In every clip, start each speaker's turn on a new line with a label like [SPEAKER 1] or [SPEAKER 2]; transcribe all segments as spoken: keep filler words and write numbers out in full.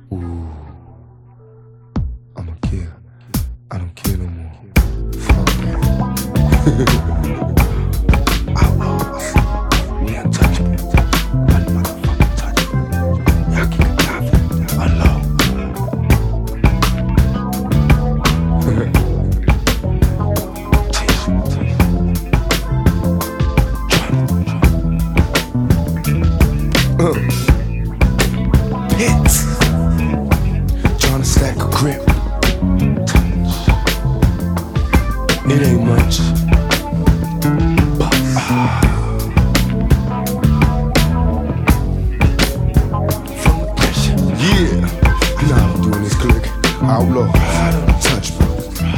[SPEAKER 1] Ooh, I'm a kid. I don't care no more. Fuck that. Outlaws, we untouchable. That motherfucker touchable. Yaki Gaddafi, Allah. uh. Hits. Trying to stack a grip. It ain't much. But, ah. From the pressure. Yeah. Now I'm doing this click. Outlaw. Untouchable.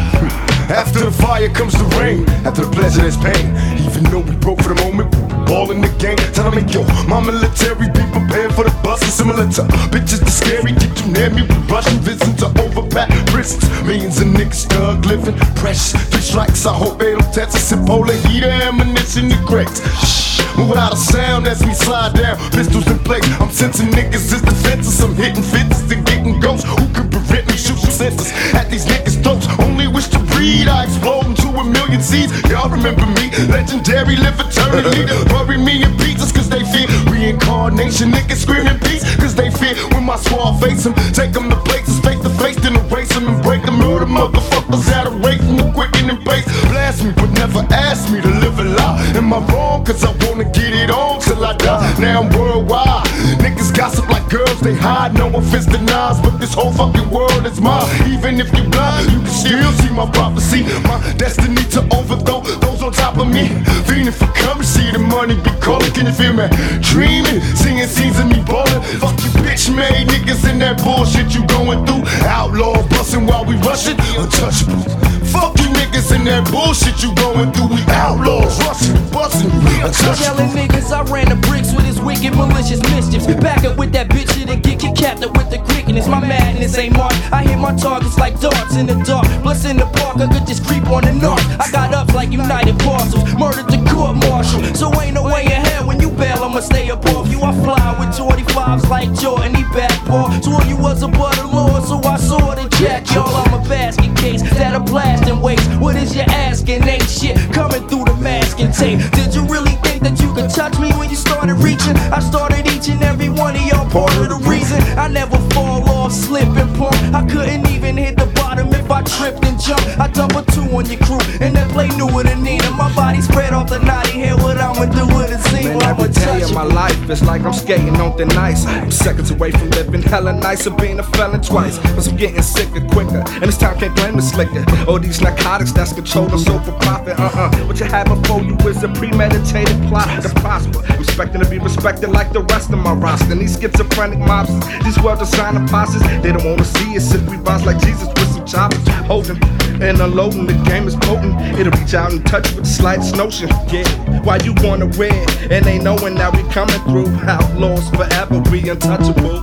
[SPEAKER 1] After the fire comes the rain. After the pleasure there's pain. Even though we broke for the moment, we ball in the game. Tell me, yo, my military be prepared for the bus. Similar to bitches the scary. Get you near me, we rushing visits to overpacked prisons. Millions of niggas thug living, precious. Three strikes, I hope they don't test us. And polar heater, ammunition, the crates. Shh, move without a sound as we slide down. Pistols in place, I'm sensing niggas is defenseless. I'm hitting fences and getting ghosts. Who can prevent me? Shoot some senses at these niggas' throats. Only wish to breed, I explode into a million seeds. Y'all remember me, legendary, live eternally. Bury me in pieces cause they fear reincarnation. Niggas screaming peace cause they fear when my squad face them. Take them to places face to face, then erase them and break them. Murder motherfuckers out of race from the quicken and pace. Blast me but never ask me to live a lie. Am I wrong? Cause I wanna get it on till I die. Now I'm worldwide. Niggas gossip like girls, they hide. No offense to Nas, but this whole fucking world is mine. Even if you blind, you can still see my prophecy. My destiny to overthrow those on top of me. Feeling for currency, the money be calling. Can you feel me? Dreaming, seeing scenes of me ballin'. Fuck you bitch made niggas in that bullshit you going through. Outlaws bustin' while we rushin', untouchable. Fuck you niggas in that bullshit you going through. We outlaws rushin', bustin', untouchable.
[SPEAKER 2] Yelling niggas, I ran the bricks with his wicked malicious mischiefs. Back up with that bitch shit and get kicked captive with the quickness. My madness ain't marked. I hit my targets like darts in the dark. Plus in the park, I could just creep on the north. I got up like United Parcels, murdered the court martial. So ain't no way in hell when you bail, I'ma stay above you. I fly with twenty-fives like Jordan, he back ball. Swore you was a butter lord, so I saw the jack. Y'all, I'm a basket case that a blast and waste. What is you asking? Ain't shit coming through the mask and tape. Did you really think that you could touch me when you started reaching? I started each and every one of y'all part of the reason. I never fall off, slip and pump. I couldn't even hit the bottom if I tripped and jumped. I dump a two on your crew and then play newer than Nina. My body spread off the naughty hair. What I'ma do with it? See,
[SPEAKER 3] man, every day of my life, it's like I'm skating on thin ice. I'm seconds away from living hella nice or being a felon twice. Cause I'm getting sicker quicker, and this time can't blame the slicker. All these narcotics that's controlled us over profit. Uh-uh. What you have before you is a premeditated plot to prosper. Expecting to be respected like the rest of my roster. And these schizophrenic mobsters, these well-designed imposters, they don't wanna see us if we bounce like Jesus with some choppers. Holding and unloading, the game is potent. It'll reach out and touch with the slightest notion. Yeah, why you wanna win? And they knowing that we coming through. Outlaws forever, we untouchable.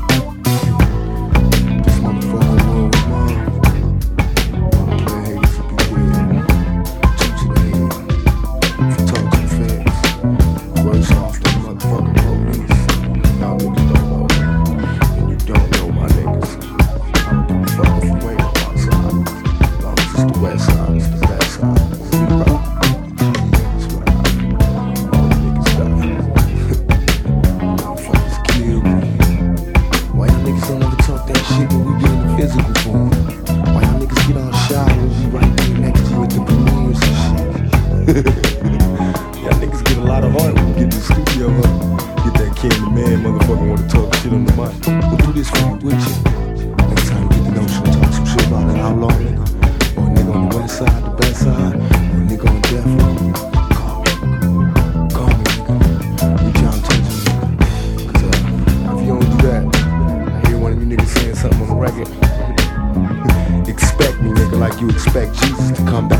[SPEAKER 1] This motherfucking world is mine. All the haters will be dead. Shoot you in the head. If you talk too fast, worse off the motherfucking police. Y'all niggas don't know me, and you don't know my niggas. I don't give a fuck if you ain't on my side. As long as it's the west side, it's the best side. We rock. That's what I all the niggas die. Motherfuckers kill me. Why y'all niggas don't ever talk that shit when we be in the physical form? Why y'all niggas get all shy when we right there next to you at the premieres and shit? Y'all niggas get a lot of heart when we get the studio up. Get that Candy Man motherfucker wanna talk shit on the mic. We'll do this for you with you. Next time you get the notion to talk some shit about an outlaw nigga, or a nigga on the west side, the best side, or a nigga on death row, call me. Call me, nigga. Reach out and touch me, nigga. Cause uh, if you don't do that, I hear one of you niggas saying something on the record. Expect me, nigga, like you expect Jesus to come back.